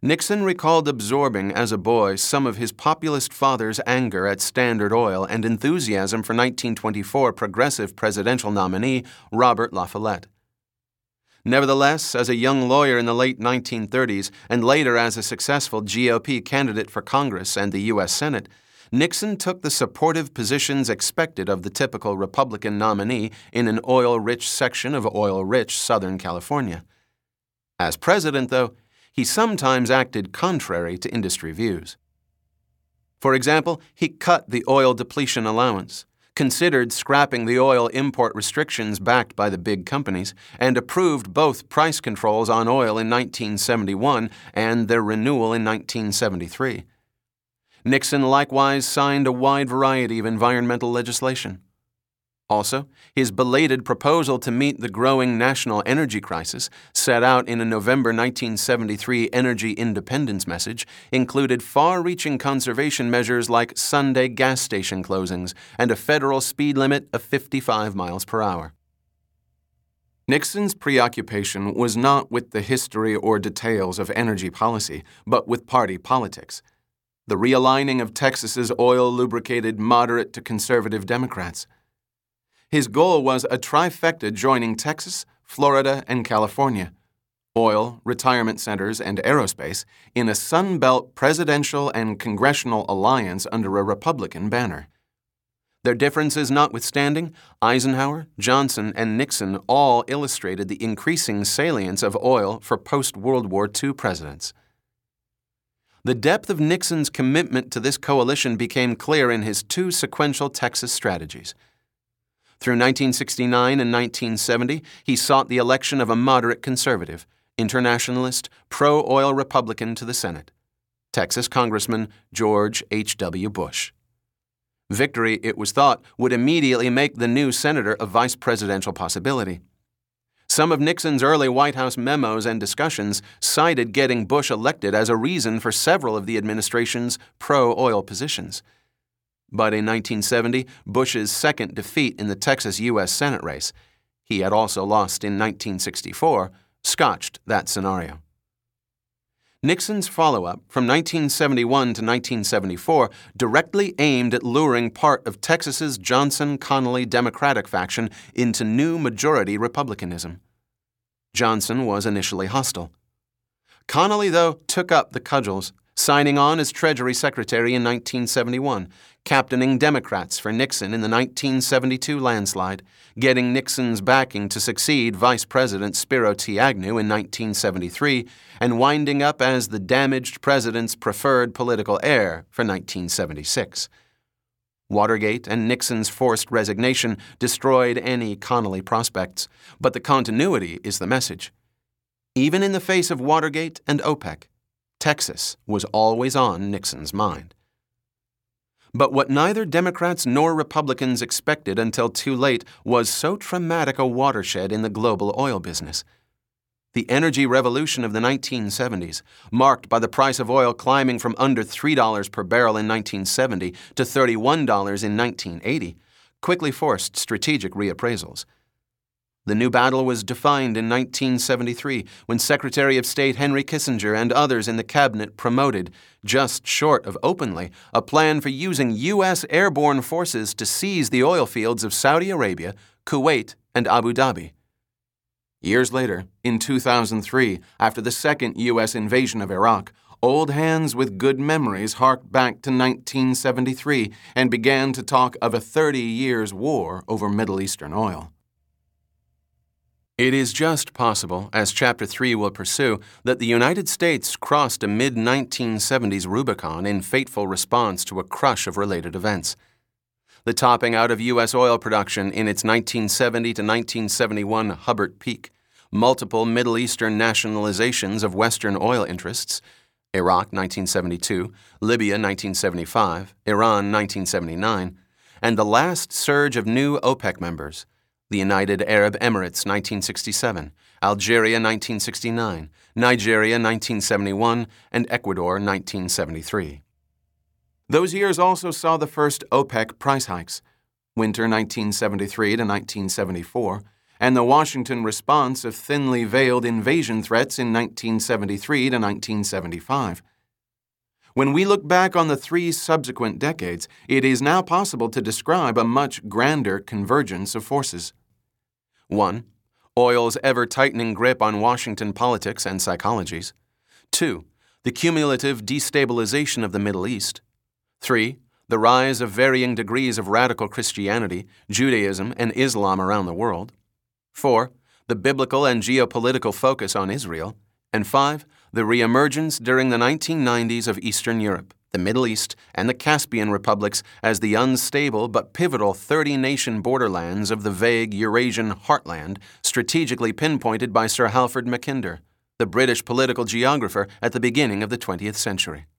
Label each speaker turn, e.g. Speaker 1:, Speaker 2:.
Speaker 1: Nixon recalled absorbing as a boy some of his populist father's anger at Standard Oil and enthusiasm for 1924 progressive presidential nominee Robert La Follette. Nevertheless, as a young lawyer in the late 1930s and later as a successful GOP candidate for Congress and the U.S. Senate, Nixon took the supportive positions expected of the typical Republican nominee in an oil-rich section of oil-rich Southern California. As president, though, he sometimes acted contrary to industry views. For example, he cut the oil depletion allowance, considered scrapping the oil import restrictions backed by the big companies, and approved both price controls on oil in 1971 and their renewal in 1973. Nixon likewise signed a wide variety of environmental legislation. Also, his belated proposal to meet the growing national energy crisis, set out in a November 1973 energy independence message, included far-reaching conservation measures like Sunday gas station closings and a federal speed limit of 55 miles per hour. Nixon's preoccupation was not with the history or details of energy policy, but with party politics. The realigning of Texas's oil-lubricated moderate to conservative Democrats. His goal was a trifecta joining Texas, Florida, and California, oil, retirement centers, and aerospace, in a Sun Belt presidential and congressional alliance under a Republican banner. Their differences notwithstanding, Eisenhower, Johnson, and Nixon all illustrated the increasing salience of oil for post-World War II presidents. The depth of Nixon's commitment to this coalition became clear in his two sequential Texas strategies. Through 1969 and 1970, he sought the election of a moderate conservative, internationalist, pro-oil Republican to the Senate, Texas Congressman George H.W. Bush. Victory, it was thought, would immediately make the new senator a vice presidential possibility. Some of Nixon's early White House memos and discussions cited getting Bush elected as a reason for several of the administration's pro-oil positions. But in 1970, Bush's second defeat in the Texas U.S. Senate race, he had also lost in 1964, scotched that scenario. Nixon's follow-up from 1971 to 1974 directly aimed at luring part of Texas's Johnson-Connally Democratic faction into new majority Republicanism. Johnson was initially hostile. Connally, though, took up the cudgels, signing on as Treasury Secretary in 1971, captaining Democrats for Nixon in the 1972 landslide, getting Nixon's backing to succeed Vice President Spiro T. Agnew in 1973, and winding up as the damaged president's preferred political heir for 1976. Watergate and Nixon's forced resignation destroyed any Connally prospects, but the continuity is the message. Even in the face of Watergate and OPEC, Texas was always on Nixon's mind. But what neither Democrats nor Republicans expected until too late was so traumatic a watershed in the global oil business. The energy revolution of the 1970s, marked by the price of oil climbing from under $3 per barrel in 1970 to $31 in 1980, quickly forced strategic reappraisals. The new battle was defined in 1973 when Secretary of State Henry Kissinger and others in the cabinet promoted, just short of openly, a plan for using U.S. airborne forces to seize the oil fields of Saudi Arabia, Kuwait, and Abu Dhabi. Years later, in 2003, after the second U.S. invasion of Iraq, old hands with good memories harked back to 1973 and began to talk of a 30 years war over Middle Eastern oil. It is just possible, as Chapter 3 will pursue, that the United States crossed a mid-1970s Rubicon in fateful response to a crush of related events. The topping out of U.S. oil production in its 1970 to 1971 Hubbert peak, multiple Middle Eastern nationalizations of Western oil interests, Iraq 1972, Libya 1975, Iran 1979, and the last surge of new OPEC members, the United Arab Emirates 1967, Algeria 1969, Nigeria 1971, and Ecuador 1973. Those years also saw the first OPEC price hikes, winter 1973 to 1974, and the Washington response of thinly veiled invasion threats in 1973 to 1975. When we look back on the 3 subsequent decades, it is now possible to describe a much grander convergence of forces. 1. Oil's ever-tightening grip on Washington politics and psychologies. 2. The cumulative destabilization of the Middle East. 3. The rise of varying degrees of radical Christianity, Judaism, and Islam around the world. 4. The biblical and geopolitical focus on Israel. And 5. The reemergence during the 1990s of Eastern Europe, the Middle East, and the Caspian republics as the unstable but pivotal 30-nation borderlands of the vague Eurasian heartland strategically pinpointed by Sir Halford Mackinder, the British political geographer at the beginning of the 20th century.